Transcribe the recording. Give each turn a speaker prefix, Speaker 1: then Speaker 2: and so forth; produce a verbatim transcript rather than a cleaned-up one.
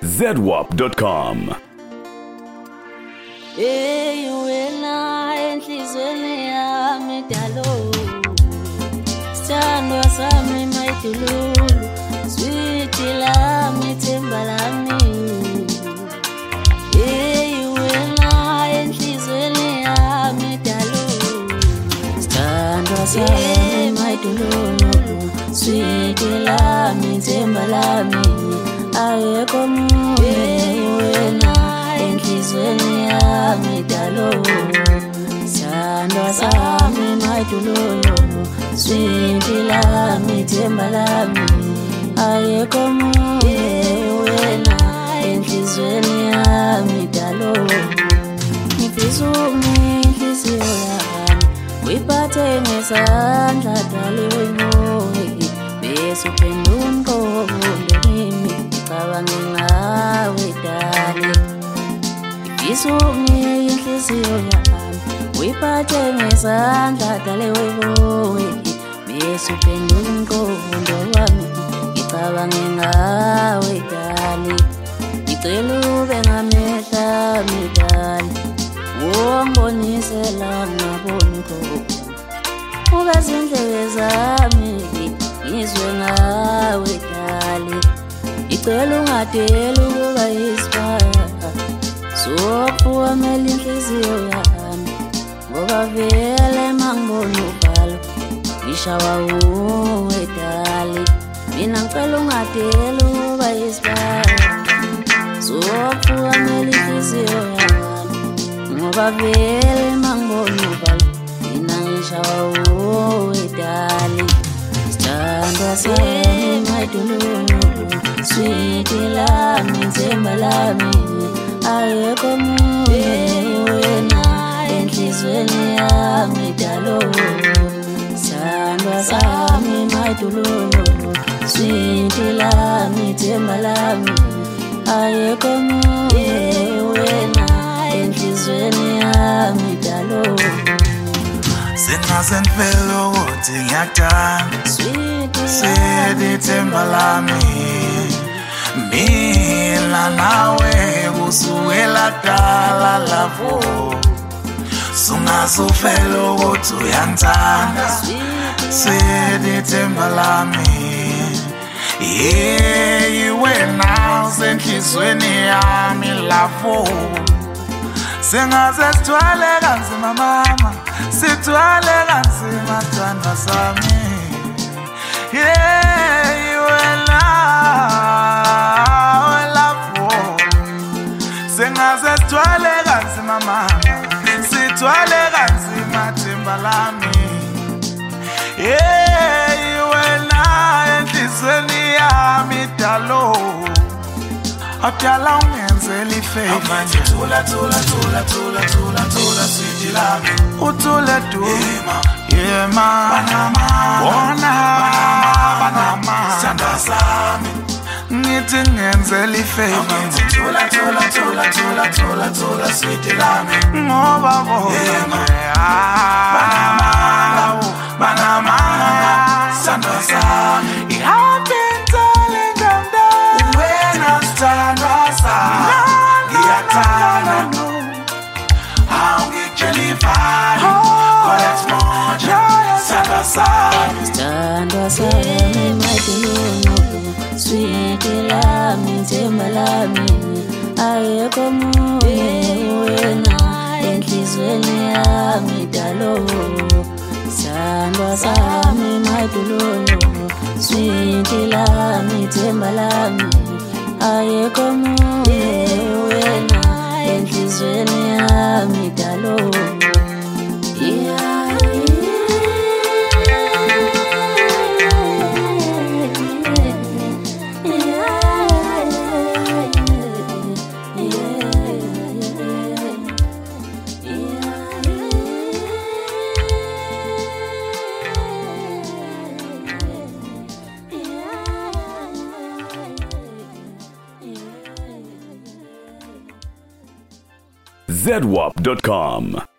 Speaker 1: Z W A P dot com.
Speaker 2: Hey wena enhlizweni yami dalo Sithandwa sami mayidululu Sweet lami themba lami Hey wena enhlizweni yami dalo Sithandwa sami mayidululu Sweet lami themba lami Ayekho munye wena enhlizweni yami dalo Sithandwa sami mayidululu Sweet lami themba lami Ayekho munye wena enhlizweni yami dalo Ngifisa ukunihliziyo yami Uyiphathe ngesandla dali wimoyi Bese uphendula umqondo kimi Ngicabange ngawe dali Ngifisa ukunihliziyo yami Uyiphathe ngesandla dali wimoyi Bese uphendula umqondo wami Ngicabange ngawe dali Ngicela ube ngamehla midali Wongibonisela ngaboni khona Ube zindlebe zami ngizwe ngawe dali Ngicela ungadeli ukuba yisibaya Sophuwa mele inhliziyo yami Ngoba vele mangibona uvalo Ngishawa uwe dali Mina ngicela ungadeli ukuba yisibaya Sophuwa mele inhliziyo yami Ngoba vele mangibona uvalo Mina ngishawa uwe dali Sithandwa sami mayidululu Sweet lami themba lami Ayekho munye wena enhlizweni yami dalo Sithandwa sami mayidululu Sweet lami themba lami Ayekho munye wena enhlizweni yami dalo
Speaker 3: Singaze ngivele ukuthi ngiyakuthanda Sweet themba lami Mina nawe kusukela kudala lavo Sungaze uvele ukuthi uyangithanda Sweet themba lami Yeah, wena usenhlizweni yami lavo Singaze sithwale kanzima mama Sithwale kanzima thandwa sami Yeah, wena Lavo Singaze sithwale kanzima mama Sithwale kanzima themba lami Yeah, wena enhlizweni yami dalo Akuyala ungenzela ifake
Speaker 4: Manje thula thula thula thula thula thula sweet lami
Speaker 3: Uthule du
Speaker 4: Yeah ma
Speaker 3: Banama
Speaker 4: Bona
Speaker 3: Banama
Speaker 4: Sithandwa sami
Speaker 3: Ngithi ngenzela ifake
Speaker 4: Manje thula thula thula thula thula thula sweet lami
Speaker 3: Ngoba bona
Speaker 4: Banama Banama Sithandwa sami
Speaker 3: I've been telling them that
Speaker 4: Wena sithandwa sami Ngiyathanda Awungikjelifani Kolex moja Sithandwa sami
Speaker 2: Sithandwa sami mayidululu Sweet lami themba lami Ayekho munye wena enhlizweni yami dalo Sithandwa sami mayidululu Sweet lami themba lami Ayekho munye wena enhlizweni yami dalo Yeah
Speaker 1: Z W A P dot com.